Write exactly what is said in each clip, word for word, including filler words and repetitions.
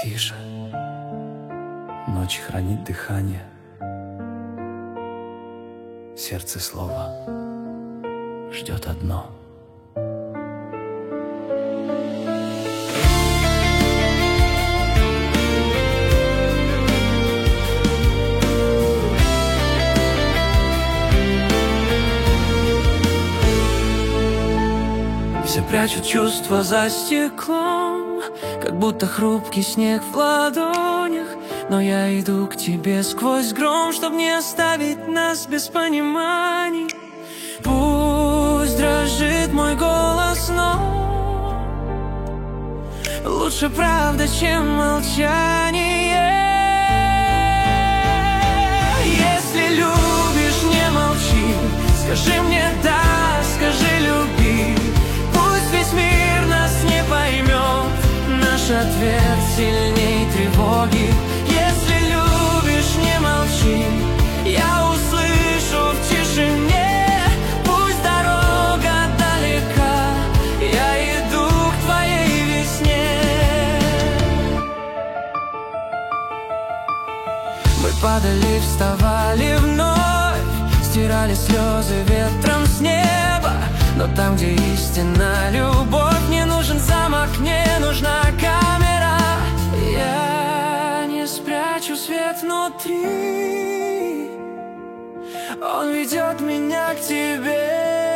тише, ночь хранит дыхание, сердце слова ждет одно. Все прячут чувства за стеклом, как будто хрупкий снег в ладонях. Но я иду к тебе сквозь гром, чтоб не оставить нас без пониманий. Пусть дрожит мой голос, но лучше правда, чем молчание. Если любишь, не молчи, скажи мне да, скажи люби. Пусть весь мир нас не поймет, наш ответ сильней тревоги. Если любишь, не молчи, я услышу в тишине. Пусть дорога далека, я иду к твоей весне. Мы падали, вставали вновь, стирали слезы ветром с неба. Но там, где истинная любовь, не нужен замок, не нужна камера. Я не спрячу свет внутри, он ведет меня к тебе.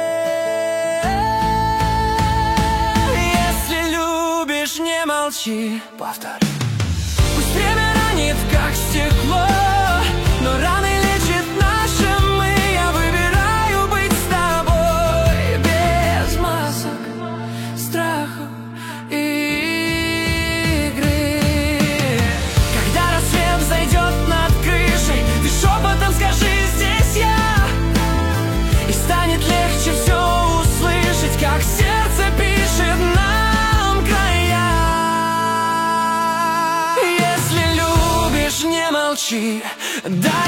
Если любишь, не молчи. Повтори. Пусть время ранит, как стекло, но раны лечит наши мы. Я выбираю быть с тобой без масок, страхов и игры. Когда рассвет зайдет над крышей, ты шепотом скажи: здесь я. И станет легче все услышать, как сердце пишет нам края. Если любишь, не молчи, да.